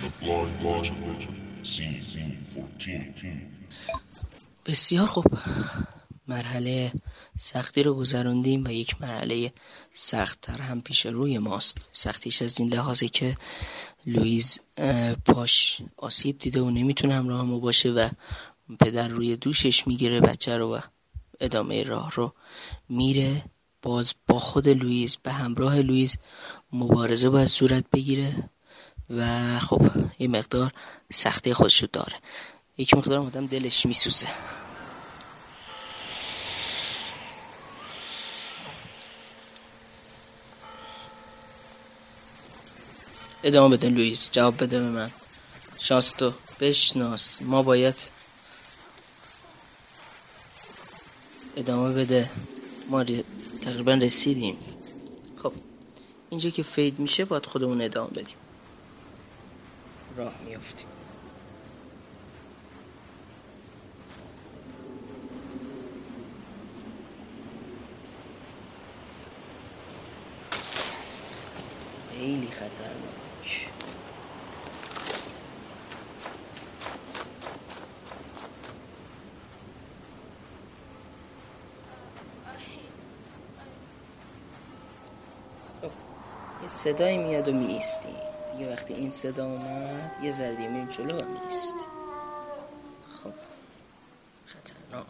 بسیار خوب، مرحله سختی رو گذروندیم و یک مرحله سخت‌تر هم پیش روی ماست. سختیش از این لحاظه که لوئیس پاش آسیب دیده و نمیتونه همراه ما باشه و پدر روی دوشش میگیره بچه رو و ادامه راه رو میره. باز با خود لوئیس، به همراه لوئیس مبارزه باید صورت بگیره و خب یه مقدار سختی خودشو داره. یک مقدار آدم دلش میسوزه. ادامه بده لوئیس، جواب بده به من. شانس تو بشناس، ما باید ادامه بده. ما تقریبا رسیدیم. خب اینجا که فید میشه باید خودمون ادامه بدیم، راه میافتیم. خیلی خطرناک. خب یه صدایی میاد و میایستی دیگه. وقتی این صدا اومد یه ذره دیگه میریم جلو و میایستی. خب خطرناک.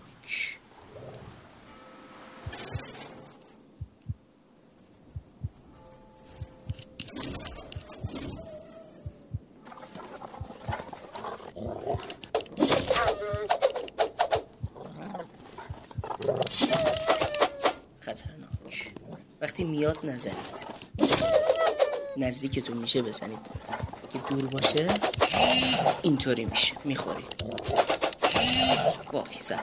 خطرناک. وقتی میاد نزنید، نزدیکتون میشه بزنید. اگه دور باشه اینطوری میشه، میخورید. وای زن،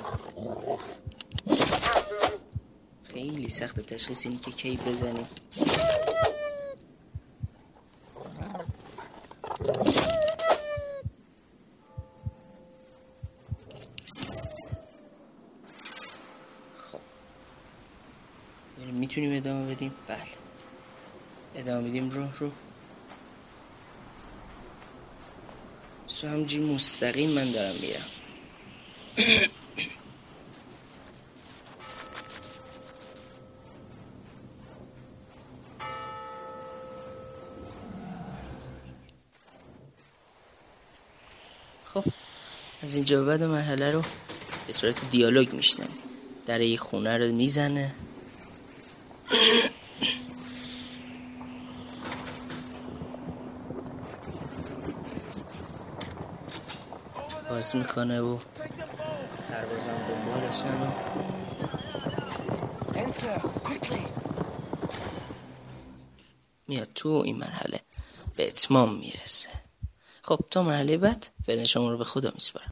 خیلی سخت تشخیص اینی که کی بزنیم. خب میتونیم ادامه بدیم؟ بله ادامه بدیم. رو سو همجوری مستقیم من دارم میرم. خب از اینجا به بعد مرحله رو به صورت دیالوگ میشنم. در یک خونه رو میزنه، باز میکنه و سربازان دنبالشن و میاد تو. این مرحله به اتمام میرسه. خب تا مرحله بعد فعلا شما رو به خدا میسپارم.